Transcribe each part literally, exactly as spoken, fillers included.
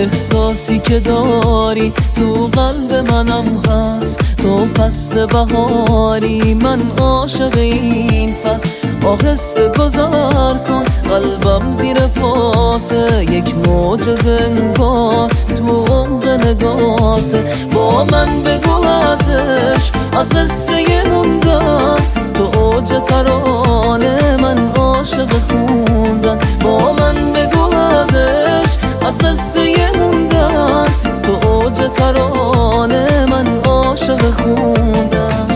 احساسی که داری تو قلب منم هست، تو فصل بهاری من عاشق این فصل. آهسته گذر کن قلبم زیر پاته، یک موج انگار تو عمق نگاته. با من بگو ازش، از قصه موندن تو اوج ترانه من عاشق خوندن. با من بگو ازش، از قصه موندن تو اوج ترانه من عاشق خوندن.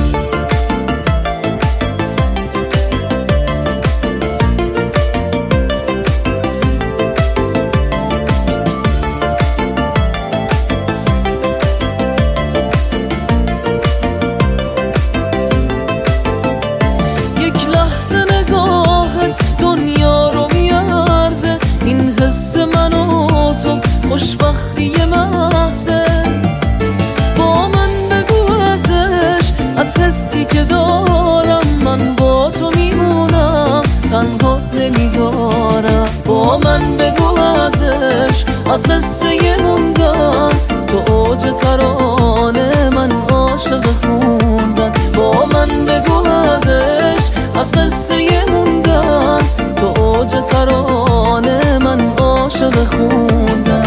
خوشبختی محضه، با من بگو ازش، از حسی که دارم من با تو میمونم، تنها نمیذارم. با من بگو ازش، از قصه موندن تو اوج ترانه من عاشق خوندن. با من بگو ازش، از قصه موندن تو اوج ترانه من عاشق خوندن.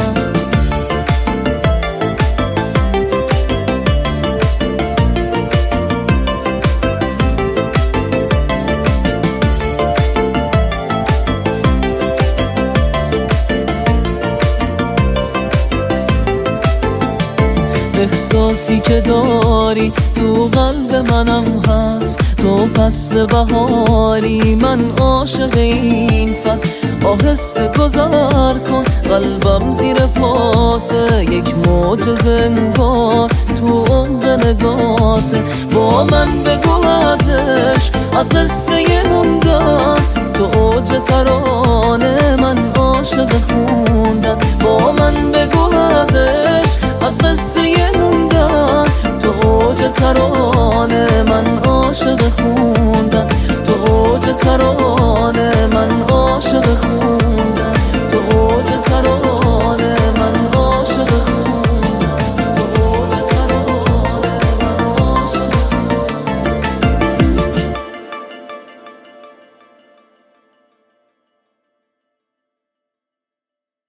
احساسی که داری تو قلب منم هست، تو فصل بهاری من عاشق این فصل. آهسته گذر کن قلبم زیر پاته، یک موج انگار تو عمق نگاته. با من بگو ازش، از قصه موندن تو اوج ترانه